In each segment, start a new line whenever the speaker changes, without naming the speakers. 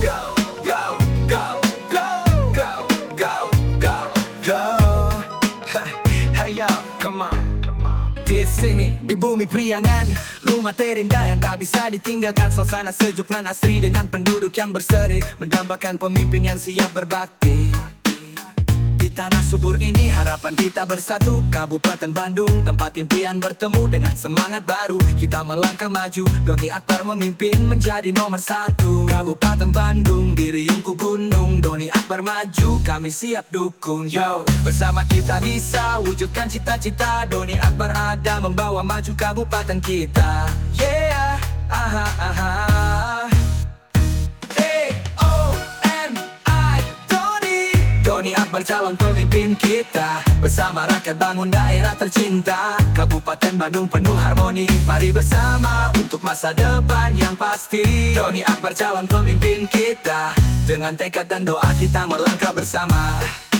go, go, go, go, go, go, go, go. Hey yo, come on. Di sini, di bumi Priangan, rumah terindah yang tak bisa ditinggalkan. Suasana sejuk nan asri dengan penduduk yang berseri, mendambakan pemimpin yang siap berbakti. Di tanah subur ini harapan kita bersatu. Kabupaten Bandung, tempat impian bertemu. Dengan semangat baru kita melangkah maju. Doni Akbar memimpin menjadi nomor satu. Kabupaten Bandung diriungku gunung. Doni Akbar maju, kami siap dukung. Yo, bersama kita bisa wujudkan cita-cita. Doni Akbar ada membawa maju kabupaten kita. Yeah, aha, aha. Doni Akbar calon pemimpin kita. Bersama rakyat bangun daerah tercinta. Kabupaten Bandung penuh harmoni. Mari bersama untuk masa depan yang pasti. Doni Akbar calon pemimpin kita. Dengan tekad dan doa kita melangkah bersama.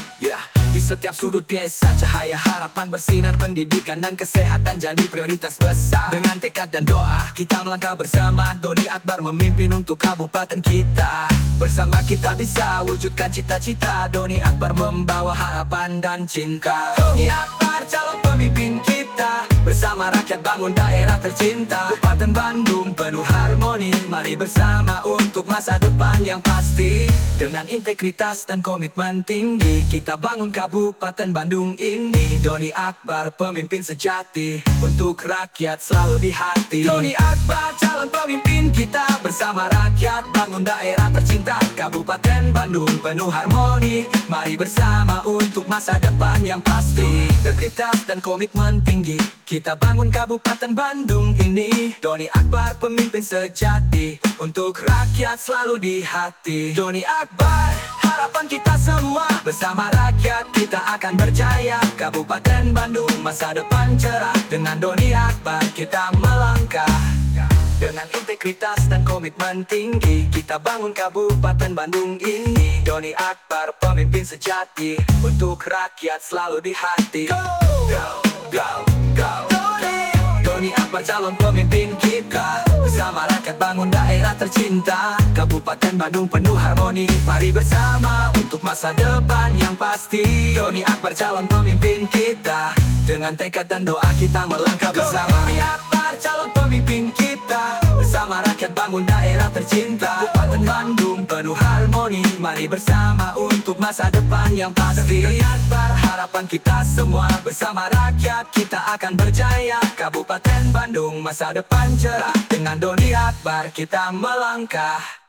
Di setiap sudut desa cahaya harapan bersinar. Pendidikan dan kesehatan jadi prioritas besar. Dengan tekad dan doa kita melangkah bersama. Doni Akbar memimpin untuk kabupaten kita. Bersama kita bisa wujudkan cita-cita. Doni Akbar membawa harapan dan cinta. Doni Akbar calon pemimpin kita. Bersama rakyat bangun daerah tercinta. Kabupaten Bandung penuh harmoni. Mari bersama untuk masa depan yang pasti. Dengan integritas dan komitmen tinggi kita bangun Kabupaten Bandung ini. Doni Akbar pemimpin sejati. Untuk rakyat selalu di hati. Doni Akbar calon pemimpin kita. Bersama rakyat bangun daerah tercinta. Kabupaten Bandung penuh harmoni. Mari bersama untuk masa depan yang pasti. Integritas dan komitmen tinggi kita bangun Kabupaten Bandung ini. Doni Akbar pemimpin sejati. Untuk rakyat selalu di hati. Doni Akbar harapan kita semua. Bersama rakyat kita akan berjaya. Kabupaten Bandung masa depan cerah. Dengan Doni Akbar kita melangkah. Dengan integritas dan komitmen tinggi kita bangun Kabupaten Bandung ini. Doni Akbar pemimpin sejati. Untuk rakyat selalu di hati. Go, go, go, go. Doni Akbar calon pemimpin kita. Bersama rakyat bangun daerah tercinta. Kabupaten Bandung penuh harmoni. Mari bersama untuk masa depan yang pasti. Doni Akbar calon pemimpin kita. Dengan tekad dan doa kita melangkah bersama. Doni Akbar calon pemimpin kita. Bersama rakyat bangun daerah tercinta. Kabupaten Bandung penuh harmoni. Mari bersama untuk masa depan yang pasti. Doni Akbar harapan kita semua. Bersama rakyat kita akan berjaya. Kabupaten Bandung masa depan cerah. Dengan Doni Akbar kita melangkah.